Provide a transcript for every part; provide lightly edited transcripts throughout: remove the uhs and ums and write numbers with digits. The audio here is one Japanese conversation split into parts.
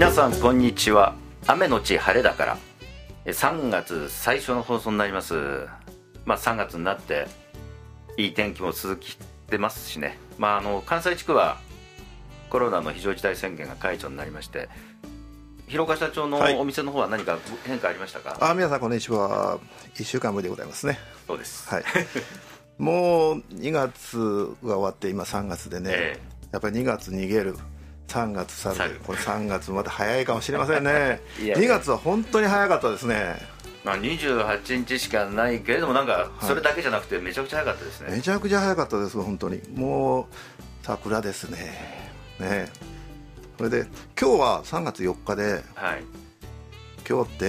皆さんこんにちは。雨のち晴れだから3月最初の放送になります。3月になっていい天気も続きてますしね、関西地区はコロナの非常事態宣言が解除になりまして、広岡社長のお店の方は何か変化ありましたか？ 皆さんこんにちは。1週間ぶりでございますね。 そうです、 もう2月が終わって今3月でね、やっぱり2月逃げる、3月去る、これ3月また早いかもしれませんね。2月は本当に早かったですね。 28日しかないけれども、なんかそれだけじゃなくてめちゃくちゃ早かったですね。 めちゃくちゃ早かったです。本当にもう桜ですね。それで今日は3月4日で、今日って、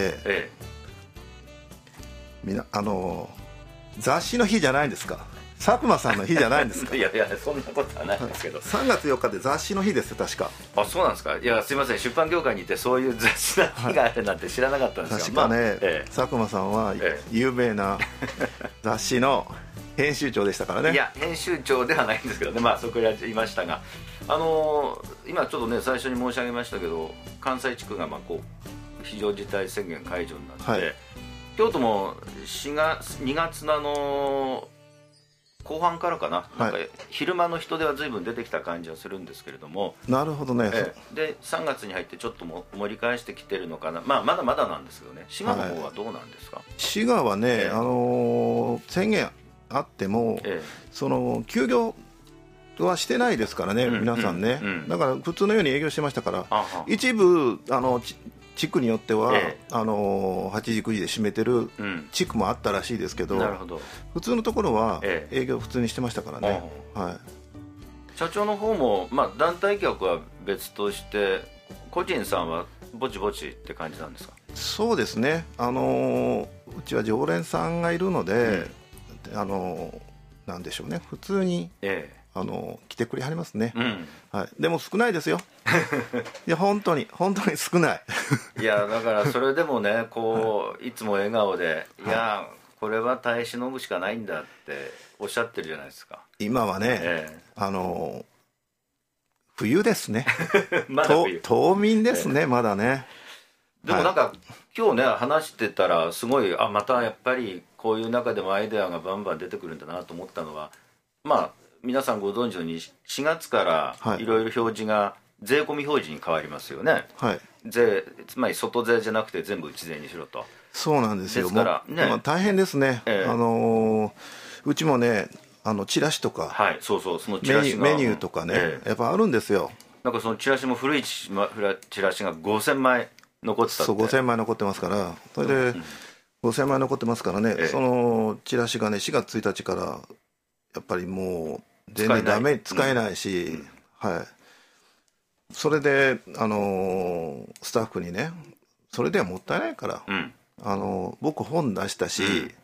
雑誌の日じゃないんですか？佐久間さんの日じゃないんですか？ いやそんなことはないんですけど、 3月4日で雑誌の日ですよ確か。 そうなんですか？いやすいません、出版業界にいてそういう雑誌の日があるなんて知らなかったんですが、 確かね、佐久間さんは有名な雑誌の編集長でしたからね。 いや編集長ではないんですけどね、そこにいましたが、今ちょっとね最初に申し上げましたけど、関西地区が非常事態宣言解除になって、京都も2月の後半からかな、なんか昼間の人出は随分出てきた感じはするんですけれども。 なるほどね。 で3月に入ってちょっと盛り返してきてるのかな。まだまだなんですけどね。滋賀の方はどうなんですか？ 滋賀はね、宣言あっても、その休業はしてないですからね、皆さんね。だから普通のように営業してましたから、一部地区によっては、8時9時で閉めてる地区もあったらしいですけど、普通のところは営業普通にしてましたからね。 社長の方も、団体客は別として個人さんはぼちぼちって感じなんですか？ そうですね、うちは常連さんがいるので、なんでしょうね、普通に、来てくれはりますね。でも少ないですよ。いや本当に少ない。 いやだからそれでもね、いつも笑顔で、いやこれは耐え忍ぶしかないんだっておっしゃってるじゃないですか。 今はね、冬ですね。 まだ冬、 冬眠ですね、まだね。 でもなんか、今日ね話してたらすごい、またやっぱりこういう中でもアイデアがバンバン出てくるんだなと思ったのは、皆さんご存知のように4月からいろいろ表示が税込み表示に変わりますよね。税、つまり外税じゃなくて全部内税にしろと。 そうなんですよ。 ですからね、 大変ですね。うちもね、チラシとか、 そのチラシがメニューとかね、やっぱあるんですよ。 なんかそのチラシも古いチラシが5000枚残ってたって。 そう5000枚残ってますから、それで、5000枚残ってますからね、そのチラシがね4月1日からやっぱりもう全然ダメ、使えないし、それでスタッフにね、それではもったいないから、僕本出したし、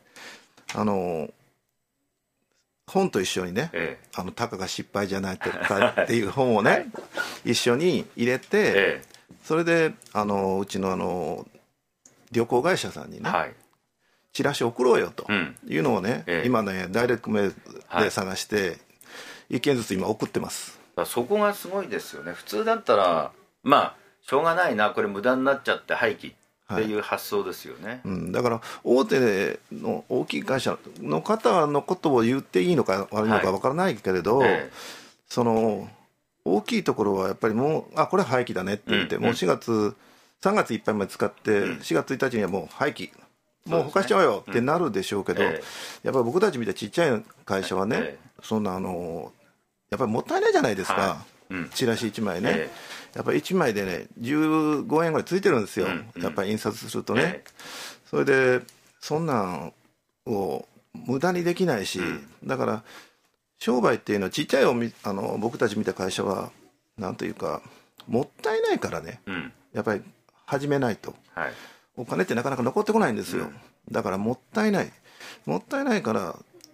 本と一緒にね、たかが失敗じゃないとかっていう本をね、一緒に入れて、それでうちの旅行会社さんにね、チラシ送ろうよというのをね、今ねダイレクトメールで探して、1件ずつ今送ってます。 そこがすごいですよね。普通だったらしょうがないな、これ無駄になっちゃって廃棄っていう発想ですよね。 だから大手の大きい会社の方のことを言っていいのか悪いのかわからないけれど、その大きいところはやっぱりもうこれは廃棄だねって言って、もう3月いっぱいまで使って、4月1日にはもう廃棄、もうほかしちゃおうよってなるでしょうけど、やっぱり僕たちみたいなちっちゃい会社はね、そんなやっぱりもったいないじゃないですか。チラシ1枚ね、やっぱり1枚でね15円ぐらいついてるんですよ、やっぱり印刷するとね。それでそんなんを無駄にできないし、だから商売っていうのはちっちゃい僕たちみたいな会社はなんというかもったいないからね、やっぱり始めないと、お金ってなかなか残ってこないんですよ。だからもったいないから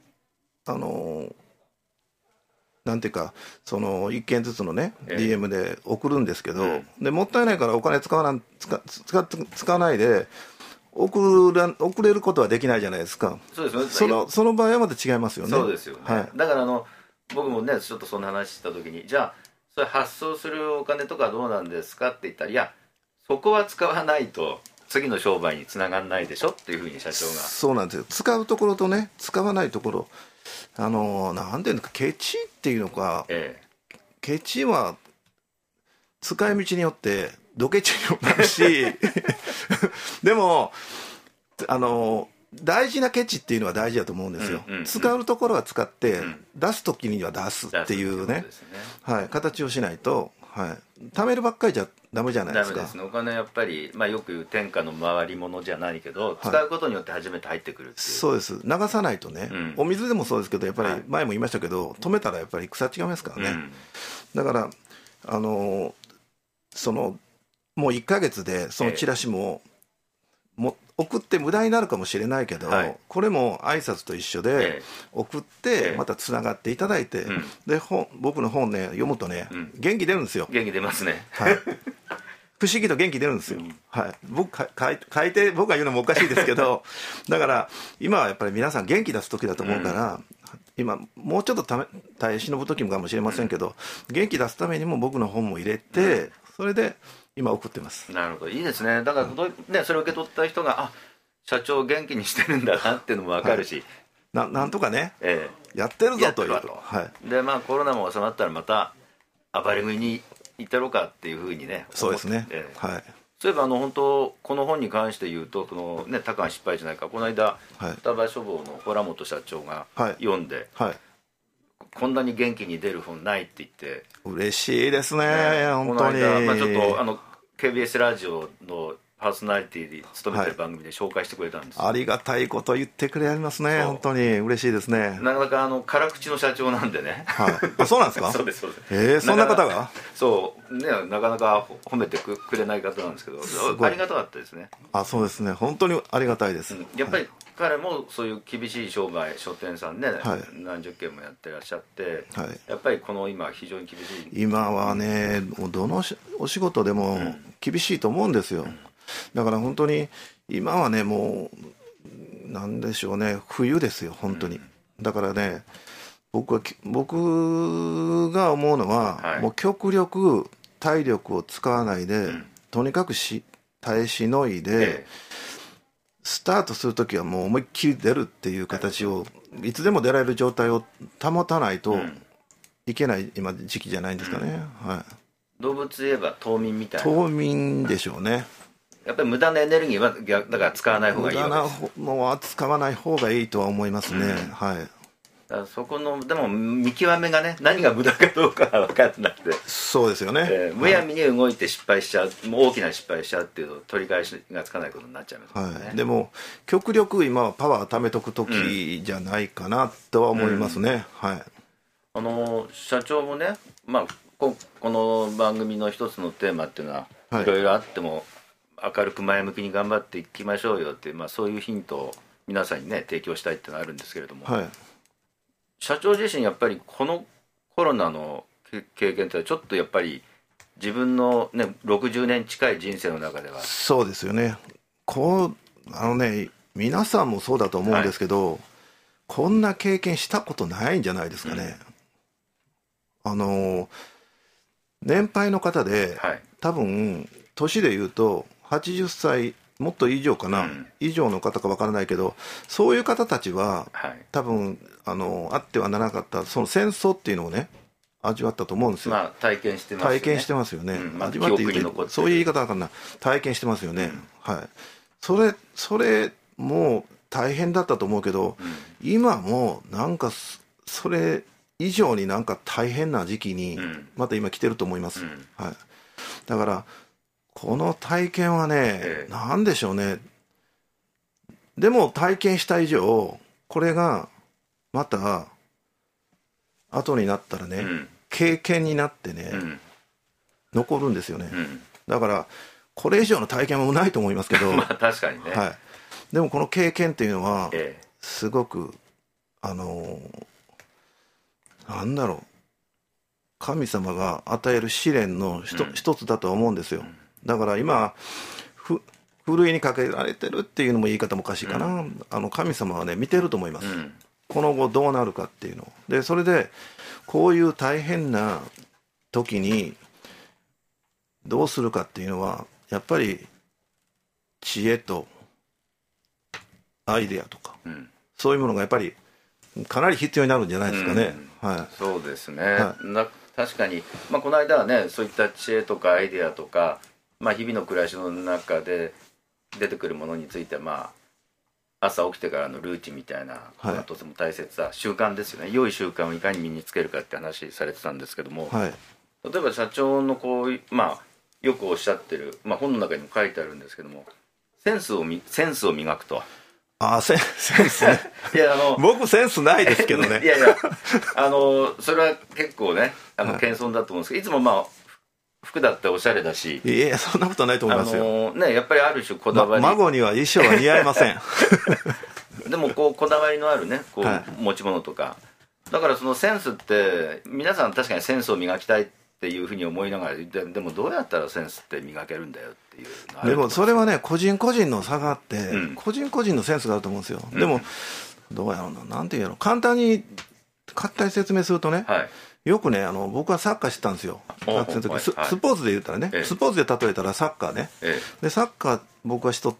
なんていうか、その1件ずつのね、DM で送るんですけど、でもったいないからお金使わないで送れることはできないじゃないですか。 そうですね。 その場合はまた違いますよね。 そうですよね。だから僕もねちょっとそんな話した時に、じゃあそれ発送するお金とかどうなんですかって言ったら、いやそこは使わないと次の商売につながらないでしょっていうふうに社長が。 そうなんですよ。使うところとね使わないところ、なんていうのか、ケチっていうのか、ケチは使い道によってドケチにもなるしでも大事なケチっていうのは大事だと思うんですよ、使うところは使って、出す時には出すっていうね、はい、形をしないと、はい、貯めるばっかりじゃダメじゃないですか。 ダメですね。お金やっぱり、よく言う天下の回り物じゃないけど、使うことによって初めて入ってくるっていう、 そうです。流さないとね、お水でもそうですけど、やっぱり前も言いましたけど、止めたらやっぱり草違いますからね、だからもう1ヶ月でそのチラシも、送って無駄になるかもしれないけど、これも挨拶と一緒で、送ってまたつながっていただいて、で僕の本ね読むとね、元気出るんですよ。 元気出ますね、 はい、不思議と元気出るんですよ、はい、僕書いて僕が言うのもおかしいですけどだから今はやっぱり皆さん元気出す時だと思うから、今もうちょっと耐え忍ぶ時もかもしれませんけど、元気出すためにも僕の本も入れて、それで今送ってます。 なるほど、いいですね。だからそれを受け取った人が社長元気にしてるんだなっていうのも分かるし、 なんとかね、やってるぞという、 でコロナも収まったらまた暴れ食いに行ったろうかっていうふうにね。 そうですね、 そういえば本当この本に関して言うと、多感失敗じゃないか、この間双葉書房の洞本社長が読んで、こんなに元気に出る本ないって言って、 嬉しいですね、本当に。 この間、ちょっとKBS ラジオのパーソナリティで務めてる番組で紹介してくれたんです、 ありがたいこと言ってくれますね、本当に嬉しいですね。 なかなか辛口の社長なんでね、 そうなんですか。 そうですそうです。 そんな方がそうね、なかなか褒めてくれない方なんですけど、ありがたかったですね。 そうですね、本当にありがたいです、 やっぱり彼もそういう厳しい商売、書店さんね、何十件もやってらっしゃって、やっぱりこの今非常に厳しい、 今はね、どのお仕事でも厳しいと思うんですよ、だから本当に今はね、もうなんでしょうね、冬ですよ本当に、だからね、僕が思うのは、もう極力体力を使わないで、とにかく耐えしのいで、スタートするときはもう思いっきり出るっていう形を、いつでも出られる状態を保たないといけない今時期じゃないんですかね、 動物言えば冬眠みたいな。 冬眠でしょうね。 やっぱり無駄なエネルギーはだから使わない方がいいわけです。 無駄なのは使わない方がいいとは思いますね、 だからそこのでも見極めがね、何が無駄かどうかは分からなくて、 そうですよね、 むやみに動いて失敗しちゃう、もう大きな失敗しちゃうっていうと取り返しがつかないことになっちゃいますね、 でも極力今はパワー貯めとく時じゃないかなとは思いますね、 社長もね、この番組の一つのテーマっていうのは、いろいろあっても明るく前向きに頑張っていきましょうよっていう、そういうヒントを皆さんにね提供したいっていうのがあるんですけれども、社長自身やっぱりこのコロナの経験ってちょっとやっぱり自分のね60年近い人生の中では。 そうですよね。皆さんもそうだと思うんですけど、こんな経験したことないんじゃないですかね、年配の方で、多分年でいうと80歳もっと以上かな、以上の方か分からないけど、そういう方たちは、多分あってはならなかったその戦争っていうのをね味わったと思うんですよ。 体験してますよね。 体験してますよね、味わっていて、そういう言い方は分かんない、体験してますよね、それも大変だったと思うけど、今もなんかそれ以上になんか大変な時期にまた今来てると思います、だからこの体験はね、なんでしょうね、でも体験した以上これがまた後になったらね、経験になってね、残るんですよね、だからこれ以上の体験もないと思いますけど確かにね、 でもこの経験っていうのはすごくなんだろう、神様が与える試練の一つだとは思うんですよ。だから今ふるいにかけられてるっていうのも言い方もおかしいかな、神様はね見てると思います、この後どうなるかっていうので、それでこういう大変な時にどうするかっていうのはやっぱり知恵とアイデアとか、そういうものがやっぱりかなり必要になるんじゃないですかね。 そうですね、確かに、この間はね、そういった知恵とかアイデアとか、日々の暮らしの中で出てくるものについては、朝起きてからのルーチンみたいなのがとても大切な習慣ですよね。良い習慣をいかに身につけるかって話されてたんですけども、例えば社長のこういう、よくおっしゃってる、本の中にも書いてあるんですけども、センスを磨くと。 センスね。いや僕センスないですけどね。 いやそれは結構ね謙遜だと思うんですけど、いつも服だっておしゃれだし。 いやそんなことはないと思いますよ。 やっぱりある種こだわり、 孫には衣装は似合いません。 でもこだわりのあるね持ち物とか、だからそのセンスって皆さん確かにセンスを磨きたいっていうふうに思いながら、でもどうやったらセンスって磨けるんだよっていうのは。 でもそれはね、個人個人の差があって、個人個人のセンスがあると思うんですよ。でもどうやろうな、なんていうの、簡単に説明するとね、よくね、僕はサッカーしてたんですよ、学生の時。スポーツで言ったらね、スポーツで例えたらサッカーね、でサッカー僕はしとって、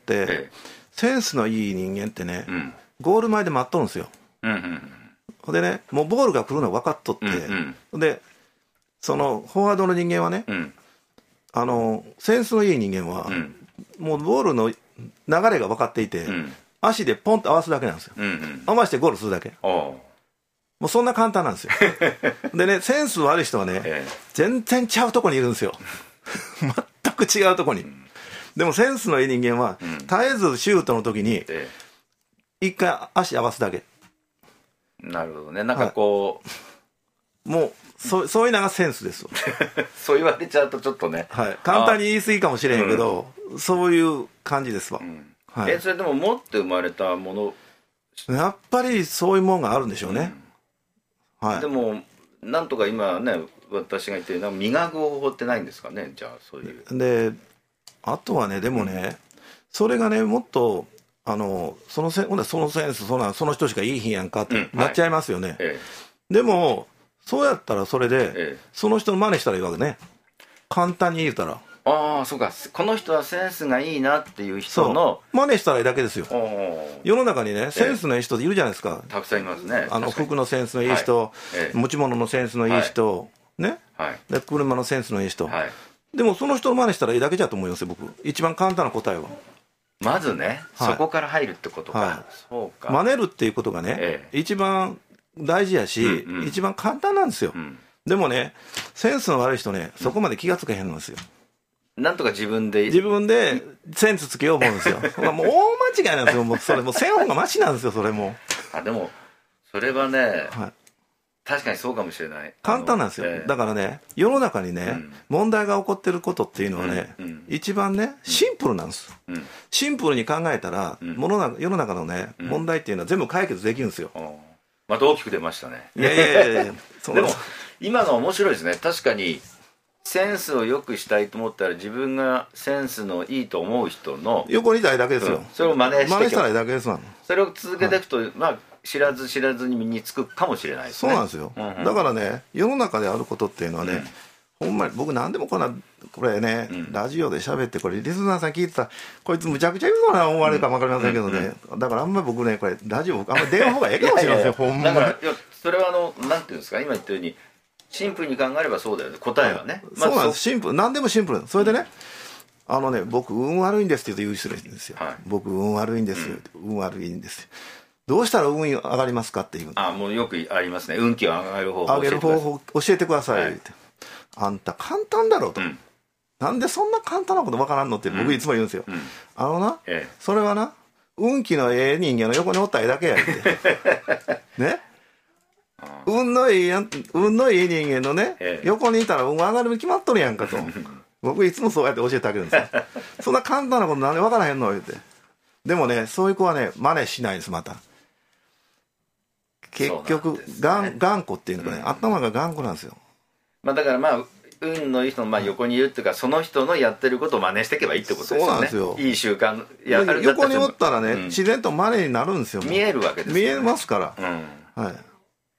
センスのいい人間ってね、ゴール前で待っとるんですよ。でね、もうボールが来るの分かっとって、でそのフォワードの人間はね、センスのいい人間は、もうボールの流れが分かっていて、足でポンと合わすだけなんですよ。合わせてゴールするだけ。もうそんな簡単なんですよ。でね、センス悪い人はね、全然ちゃうとこにいるんですよ。全く違うとこに。でもセンスのいい人間は、絶えずシュートの時に一回足合わすだけ。 なるほどね。なんかこう、もうそういうのがセンスです。 そう言われちゃうとちょっとね、 簡単に言い過ぎかもしれへんけど、そういう感じですわ。 それでも持って生まれたもの、 やっぱりそういうもんがあるんでしょうね。 でもなんとか今ね、私が言ってるのは磨く方法ってないんですかね。じゃあそういうで、あとはね、でもね、それがね、もっとそのセンスその人しかいい日やんかってなっちゃいますよね。でもそうやったらそれで、その人の真似したらいいわけね。簡単に言うたら。 そうか、この人はセンスがいいなっていう人の真似したらいいだけですよ。世の中にね、センスのいい人いるじゃないですか。 たくさんいますね。 服のセンスのいい人、持ち物のセンスのいい人、ね、で車のセンスのいい人、でもその人の真似したらいいだけじゃと思いますよ、僕。一番簡単な答えは。 まずね、そこから入るってことか。そうか。 真似るっていうことがね、一番大事やし、一番簡単なんですよ。でもね、センスの悪い人ね、そこまで気がつけへんのですよ。 なんとか自分でセンスつけよう思うんですよ。もう大間違いなんですよ。もうそれもうせんほうがマシなんですよ、それも。 でもそれはね、確かにそうかもしれない。 簡単なんですよ。だからね、世の中にね、問題が起こってることっていうのはね、一番ね、シンプルなんです。シンプルに考えたら、世の中のね、問題っていうのは全部解決できるんですよ。 また大きく出ましたね。 いやいやいや。 でも今の面白いですね。確かにセンスを良くしたいと思ったら、自分がセンスのいいと思う人の横にいたいだけですよ。 それを真似したらいいだけですわ。 それを続けていくと、知らず知らずに身につくかもしれないですね。 そうなんですよ。だからね、世の中であることっていうのはね、ほんまに僕何でもこれね、ラジオで喋って、これリスナーさん聞いてたら、こいつむちゃくちゃ言うのな思われるかも分かりませんけどね、だからあんまり僕ね、これラジオあんまり出ん方がええかもしれません。ほんまに。だからそれはなんていうんですか、今言ったようにシンプルに考えればそうだよね、答えはね。 そうなんです。シンプル、何でもシンプル。それでね、僕運悪いんですって言う人がいるんですよ。僕運悪いんですよ。運悪いんですよ。どうしたら運上がりますかっていう。 もうよくありますね。運気を上げる方法。 上げる方法教えてくださいって。あんた簡単だろうと。なんでそんな簡単なこと分からんのって僕いつも言うんですよ。それはな、運気のええ人間の横におったらええだけやって。ね。運のいい人間のね、横にいたら運上がるに決まっとるやんかと。僕いつもそうやって教えてあげるんですよ。そんな簡単なことなんで分からへんの言うて。でもね、そういう子はね、真似しないんです、また。結局、頑固っていうのかね、頭が頑固なんですよ。 だから運のいい人の横にいるっていうか、その人のやってることを真似していけばいいってことですよね。そうなんですよ。いい習慣横におったらね、自然と真似になるんですよ。 見えるわけですよね。 見えますから。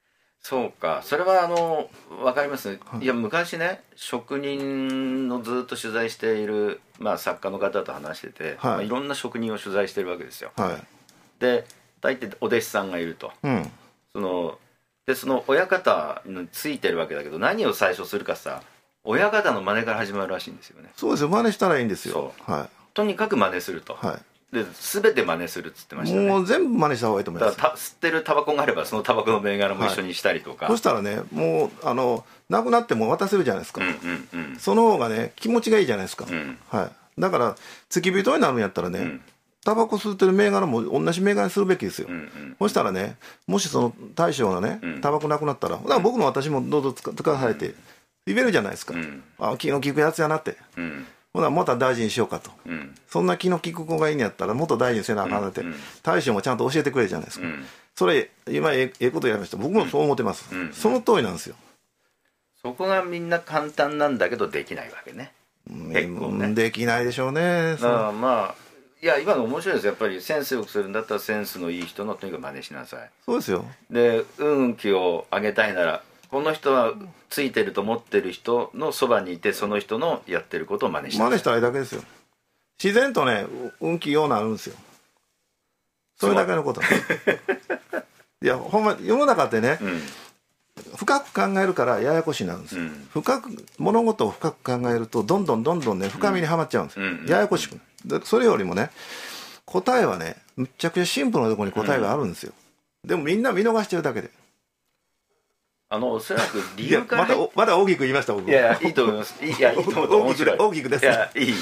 そうか、それは分かりますね、いや昔ね職人のずっと取材している、作家の方と話してて、いろんな職人を取材してるわけですよ、で大体お弟子さんがいると、その親方についてるわけだけど、何を最初するかさ、親方の真似から始まるらしいんですよね。 そうですよ、真似したらいいんですよ。 とにかく真似すると、で全て真似するっつってましたね。 もう全部真似した方がいいと思います。 だから吸ってるタバコがあればそのタバコの銘柄も一緒にしたりとか、 そしたらね、もうなくなっても渡せるじゃないですか、その方がね気持ちがいいじゃないですか、だから付き人になるんやったらね、タバコ吸ってる銘柄も同じ銘柄にするべきですよ、そしたらね、もしその大将がねタバコなくなったら、だから僕の私もどうぞ使わされて言えるじゃないですか、気の利くやつやなって、ほなまた大事にしようかと、そんな気の利く子がいいんやったらもっと大事にせなあかんなって、大将もちゃんと教えてくれるじゃないですか、それ今ええことやりました。僕もそう思ってます、その通りなんですよ。 そこがみんな簡単なんだけどできないわけね、結構ね。 できないでしょうね。 いや今の面白いです。やっぱりセンスよくするんだったらセンスのいい人のとにかく真似しなさい。 そうですよ。 で運気を上げたいなら、この人はついてると思ってる人のそばにいて、その人のやってることを真似して、 真似したらいいだけですよ。自然とね運気ようなるんですよ。それだけのこといやほんま世の中ってね、深く考えるからややこしになるんですよ、物事を深く考えるとどんどんね深みにはまっちゃうんですよ、ややこしく。でそれよりもね、答えはねむっちゃくちゃシンプルなところに答えがあるんですよ、でもみんな見逃してるだけで。 おそらく理由からまだ大きく言いました僕。 いやいいと思います。いいと思う。面白い。 大きくです。 いやいい。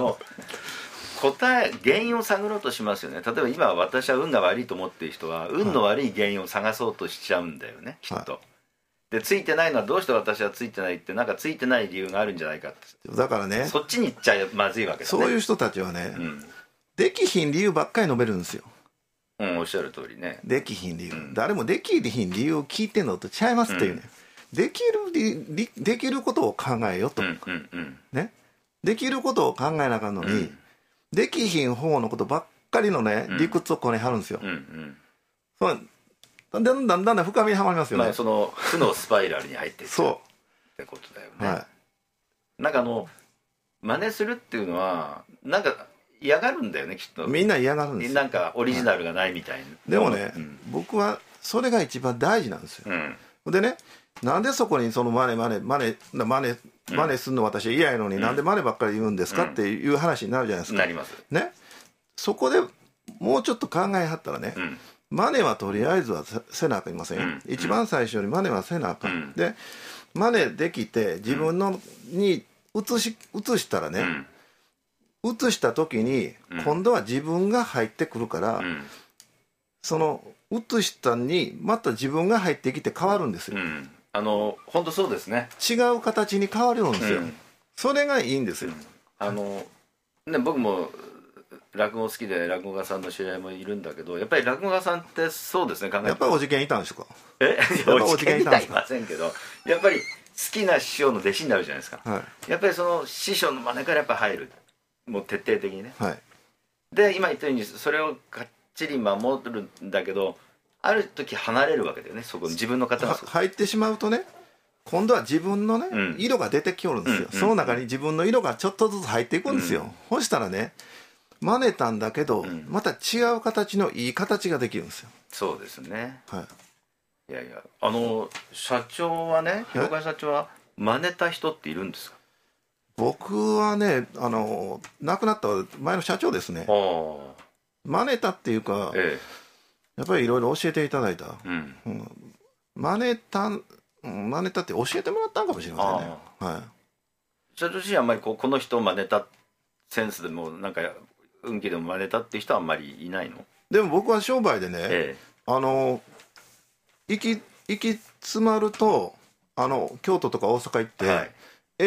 原因を探ろうとしますよね。例えば今私は運が悪いと思っている人は運の悪い原因を探そうとしちゃうんだよね、きっと。でついてないのはどうして私はついてないって、なんかついてない理由があるんじゃないかって。 だからね、 そっちに行っちゃまずいわけですね。 そういう人たちはね、できひん理由ばっかり述べるんですよ。 おっしゃる通りね。 できひん理由、誰もできひん理由を聞いてんのとちゃいますっていうね、できることを考えよと、ね、できることを考えなあかんのに、できひん方のことばっかりのね理屈をこねはるんですよ。だんだん深みにはまりますよね。 その負のスパイラルに入っていくってことだよね。なんか真似するっていうのはなんか嫌がるんだよね、きっと。 みんな嫌がるんですよ。 なんかオリジナルがないみたいな。 でもね、僕はそれが一番大事なんですよ。でね、なんでそこにその真似するの私は嫌やのに、なんで真似ばっかり言うんですかっていう話になるじゃないですか。 なります。 ね、そこでもうちょっと考えはったらね、真似はとりあえずはせなあかんいません。一番最初に真似はせなあかん。で真似できて自分のに移したらね、移した時に今度は自分が入ってくるから、その移したにまた自分が入ってきて変わるんですよ。 本当そうですね。 違う形に変わるんですよ。それがいいんですよ。 僕も落語好きで落語家さんの知り合いもいるんだけど、やっぱり落語家さんってそうですね、考えてやっぱりお受験いたんでしょうか。 お受験いたいませんけど、やっぱり好きな師匠の弟子になるじゃないですか、やっぱりその師匠の真似からやっぱ入る、もう徹底的にね、で今言ったようにそれをかっちり守るんだけど、ある時離れるわけだよね、そこ自分の方が入ってしまうとね、今度は自分のね、色が出てきおるんですよ。その中に自分の色がちょっとずつ入っていくんですよ。そしたらね、真似たんだけど、また違う形のいい形ができるんですよ。 そうですね。いやいや、社長はね、広川社長は真似た人っているんですか？ 僕はね、亡くなった前の社長ですね。真似たっていうか、やっぱりいろいろ教えていただいた。真似たって教えてもらったんかもしれませんね。 社長自身はあんまりこの人を真似たセンスでもなんか運気でも真似たっていう人はあんまりいないの？ でも僕は商売でね、行き詰まると京都とか大阪行って、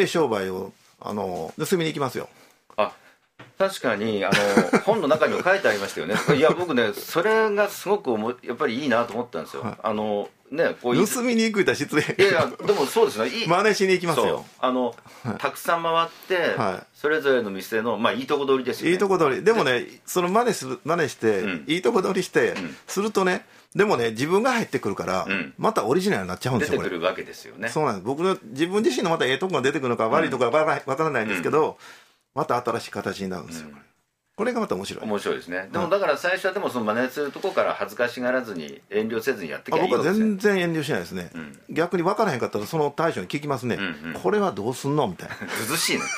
商売を盗みに行きますよ。 確かに本の中にも書いてありましたよね。いや僕ね、それがすごくやっぱりいいなと思ったんですよ。 ね、こういう盗みに行くいたら失礼。 いやいやでもそうですね、 真似しに行きますよ。 たくさん回って、それぞれの店のいいとこ取りですよね。 いいとこ取りでもね、その真似して、いいとこ取りして、するとね、でもね、自分が入ってくるから、またオリジナルになっちゃうんですよ。 出てくるわけですよね。 そうなんです。僕の自分自身のまたとこが出てくるのか悪いとこがわからないんですけど、また新しい形になるんですよ。これがまた面白い。 面白いですね。でもだから最初はでもその真似するとこから恥ずかしがらずに遠慮せずにやってきゃいいわけですよ。 僕は全然遠慮しないですね。逆に分からへんかったらその大将に聞きますね。これはどうすんのみたいな。 ずずしいね。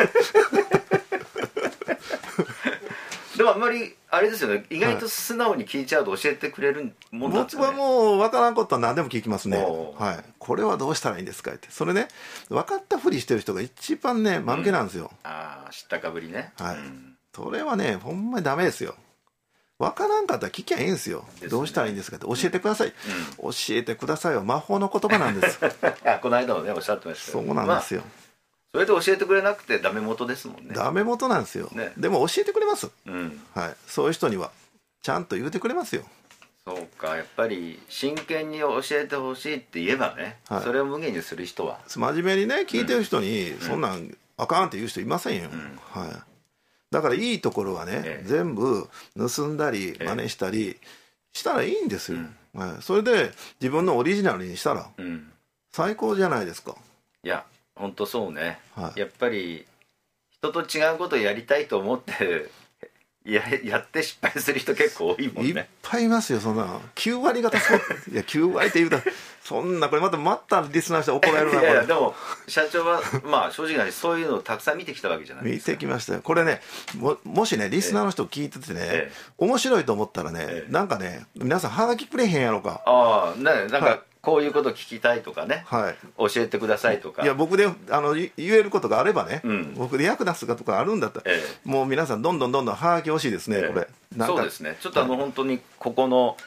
でもあんまりあれですよね、意外と素直に聞いちゃうと教えてくれるもんなんですかね。 僕はもう分からんことは何でも聞きますね。これはどうしたらいいんですかって。それね、分かったふりしてる人が一番ね、間抜けなんですよ。 知ったかぶりね。 それはね、ほんまにダメですよ。分からんかったら聞きゃいいんですよ。どうしたらいいんですかって教えてください。教えてくださいは魔法の言葉なんです。 この間もねおっしゃってましたけど。そうなんですよ。 それで教えてくれなくてダメ元ですもんね。 ダメ元なんですよ。でも教えてくれます。そういう人にはちゃんと言うてくれますよ。 そうか、やっぱり真剣に教えてほしいって言えばね、それを無限にする人は真面目にね聞いてる人にそんなんあかんって言う人いませんよ。だからいいところはね、全部盗んだり真似したりしたらいいんですよ。それで自分のオリジナルにしたら最高じゃないですか。 いや本当そうね、やっぱり人と違うことをやりたいと思ってやって失敗する人結構多いもんね。 いっぱいいますよ。そんな9割方そういや9割って言うたらそんなこれまたリスナーして怒られるな。 いやいやでも社長は正直な話そういうのをたくさん見てきたわけじゃないですか。 見てきましたよ。これね もしねリスナーの人聞いててね、面白いと思ったらね、なんかね皆さんはがきくれへんやろか。 なんかこういうこと聞きたいとかね、教えてくださいとか。 いや僕で言えることがあればね、僕で役立つことがあるんだったら、もう皆さんどんどんはがき欲しいですね。これそうですね。ちょっと本当にここの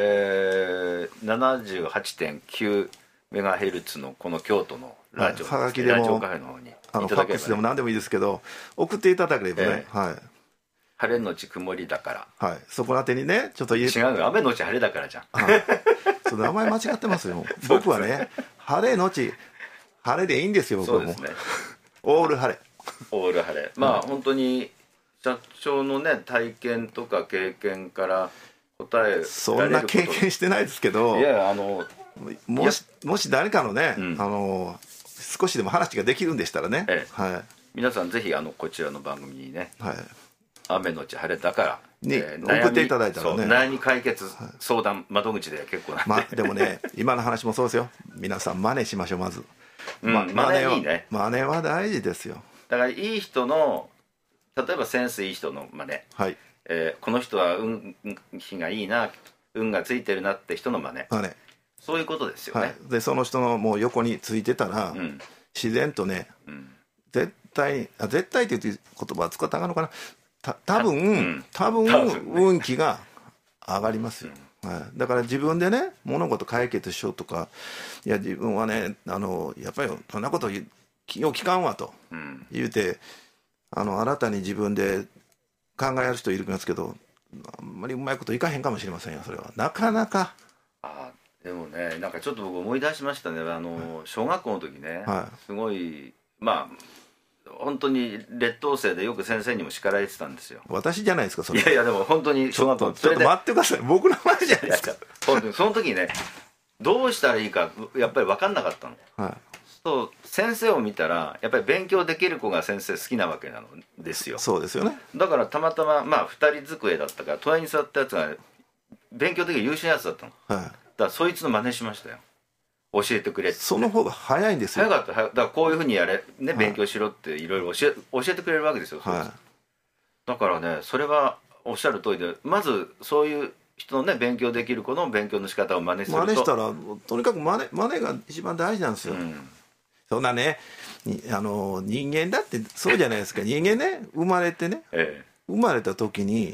78.9 メガヘルツのこの京都のラジオ、 はがきでもカフェの方にファックスでも何でもいいですけど送っていただければね。 晴れのち曇りだから、 そこら手にねちょっと違うよ、雨のち晴れだからじゃん。 その名前間違ってますよ。僕はね晴れのち晴れでいいんですよ。僕はもうオール晴れ。 オール晴れ。本当に社長のね体験とか経験から答えられること。 そんな経験してないですけど、 いやもし誰かのね、少しでも話ができるんでしたらね、 皆さんぜひこちらの番組にね、雨のち晴れだからに送っていただいたらね、 悩み解決相談窓口で結構なんで。 でもね今の話もそうですよ。皆さん真似しましょう。まず真似いいね。 真似は大事ですよ。 だからいい人の、例えばセンスいい人の真似、この人は運気がいいな、運がついてるなって人の真似、そういうことですよね。 でその人のもう横についてたら、自然とね、絶対っていう言葉は使ったらあかんのかな。多分運気が上がりますよ。だから自分でね物事解決しようとか、いや自分はねやっぱりそんなことよう聞かんわと言うて新たに自分で考える人いるんですけど、あんまりうまいこといかへんかもしれませんよ。それはなかなか。 でもねなんかちょっと僕思い出しましたね。小学校の時ね、すごい本当に劣等生でよく先生にも叱られてたんですよ。 私じゃないですかそれ。 いやでも本当に小学校ちょっと待ってください。僕の前じゃないですか。 本当にその時ねどうしたらいいかやっぱり分かんなかったの。そう先生を見たらやっぱり勉強できる子が先生好きなわけなのですよ。 そうですよね。 だからたまたま2人机だったから隣に座ったやつが勉強的に優秀なやつだったの。だからそいつの真似しましたよ。教えてくれって。 その方が早いんですよ。 早かった。だからこういうふうにやれ、ね、勉強しろっていろいろ教えてくれるわけですよ。だからねそれはおっしゃる通りで、まずそういう人のね勉強できる子の勉強の仕方を真似すると、 真似したらとにかく真似が一番大事なんですよ。そんなね人間だってそうじゃないですか。人間ね生まれてね、生まれた時に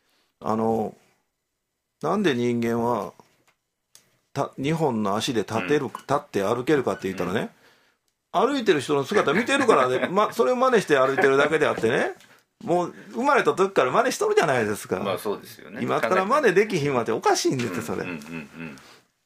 なんで人間は2本の足で立って歩けるかって言ったらね、歩いてる人の姿見てるからね、それを真似して歩いてるだけであってね、もう生まれた時から真似しとるじゃないですか。 そうですよね。 今から真似できひんわっておかしいんですってそれ。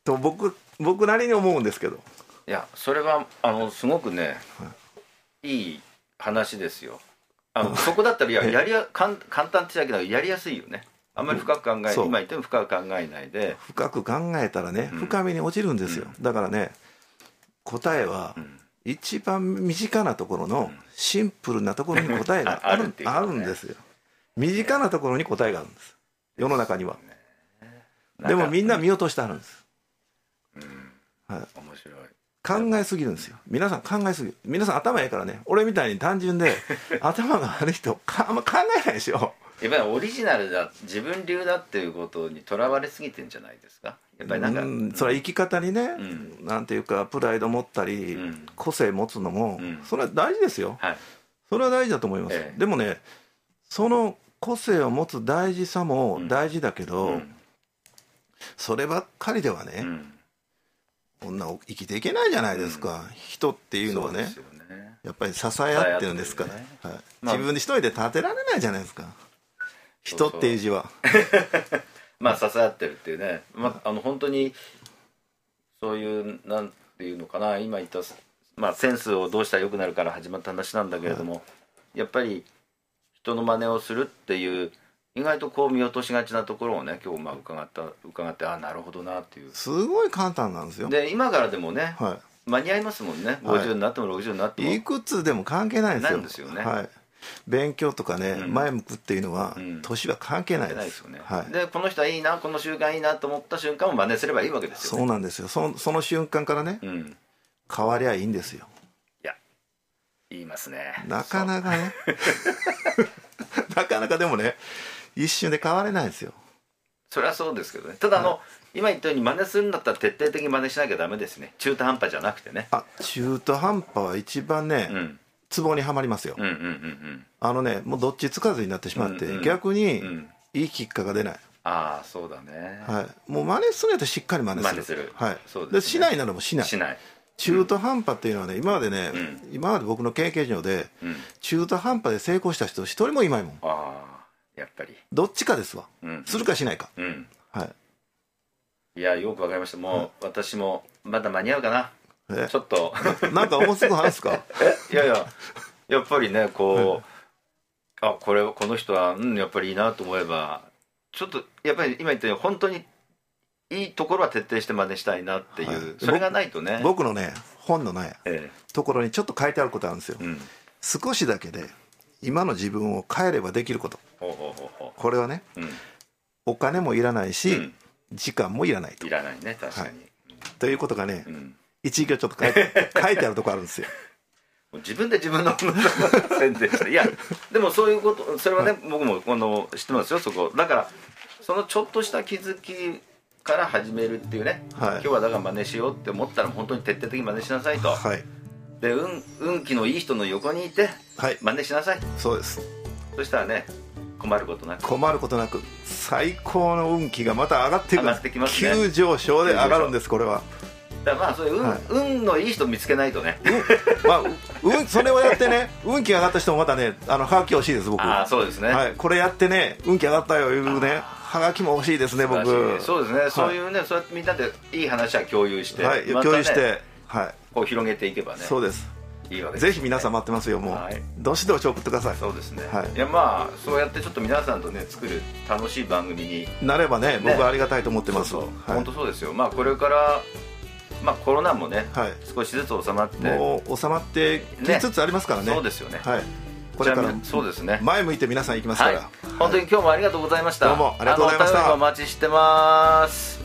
と僕なりに思うんですけど。 いやそれはすごくね、いい話ですよ。そこだったら簡単って言っちゃうけどやりやすいよね。あんまり深く考え、今言っても深く考えないで、 深く考えたらね、深みに落ちるんですよ。だからね、答えは一番身近なところのシンプルなところに答えがあるんですよ。身近なところに答えがあるんです、世の中には。でもみんな見落としてあるんです。はい、面白い。考えすぎるんですよ。皆さん考えすぎる。皆さん頭いいからね。俺みたいに単純で頭が悪い人あんま考えないでしょ。 やっぱりオリジナルだ、自分流だっていうことにとらわれすぎてんじゃないですか。やっぱりなんかそれは生き方にね、なんていうかプライド持ったり、個性持つのも、それは大事ですよ。それは大事だと思います。でもね、その個性を持つ大事さも大事だけど、そればっかりではね、こんな生きていけないじゃないですか。人っていうのはね、やっぱり支え合ってるんですから、自分で一人で立てられないじゃないですか。人っていう字はまあ支え合ってるっていうね、本当にそういうなんていうのかな、今言った、センスをどうしたら良くなるから始まった話なんだけれども、やっぱり人の真似をするっていう意外とこう見落としがちなところをね、今日伺ってなるほどなっていう。 すごい簡単なんですよ。 で今からでもね、間に合いますもんね。50になっても60になっても、 いくつでも関係ないんですよ。 ないんですよね。 勉強とかね、前向くっていうのは年は関係ないです。 でこの人はいいな、この習慣いいなと思った瞬間を真似すればいいわけですよね。 そうなんですよ。その瞬間からね、変わりゃいいんですよ。 いや言いますね。 なかなかねなかなかでもね、一瞬で変われないですよ。 それはそうですけどね。ただ今言ったように真似するんだったら徹底的に真似しなきゃダメですね。中途半端じゃなくてね。 中途半端は一番ね、ツボにはまりますよ。もうどっちつかずになってしまって、逆にいい結果が出ない。 そうだね。 もう真似するやつしっかり真似する。でしないならもしない。中途半端っていうのはね、今まで僕の経験上で、中途半端で成功した人一人もいないもん。 やっぱりどっちかですわ。するかしないか。 いやよくわかりました。もう私もまだ間に合うかな。ちょっとなんか面白く話すか。 いややっぱりね、この人はやっぱりいいなと思えば、ちょっとやっぱり今言ったように本当にいいところは徹底して真似したいなっていう、それがないとね。 僕のね本のね、ところにちょっと書いてあることあるんですよ。少しだけで今の自分を変えればできること。これはね、お金もいらないし、時間もいらないと。 いらないね、確かに。 ということがね、一行ちょっと書いてあるとこあるんですよ。 自分で自分の宣伝して、いやでもそういうこと、それはね、僕も知ってますよ。そこだから、そのちょっとした気づきから始めるっていうね、今日はだから真似しようって思ったら本当に徹底的に真似しなさいと。で運気のいい人の横にいて真似しなさい。 そうです。 そしたらね、困ることなく最高の運気がまた上がっていきますね。急上昇で上がるんです。これはだからそういう運のいい人見つけないとね。 それをやってね、運気上がった人もまたね、はがき欲しいです僕。 そうですね。 これやってね、運気上がったよいうね、はがきも欲しいですね僕。 そうですね。そういうね、そうやってみんなでいい話は共有して、こう広げていけばね。 そうです。 いいわけですね。 ぜひ皆さん待ってますよ。もうどしどし送ってください。 そうですね。いやそうやってちょっと皆さんとね作る楽しい番組になればね、僕はありがたいと思ってます。 本当そうですよ。これからコロナもね、少しずつ収まって、 もう収まってきつつありますからね。 そうですよね。 これからそうですね。 前向いて皆さん行きますから。 本当に今日もありがとうございました。 どうもありがとうございました。 お便りお待ちしてます。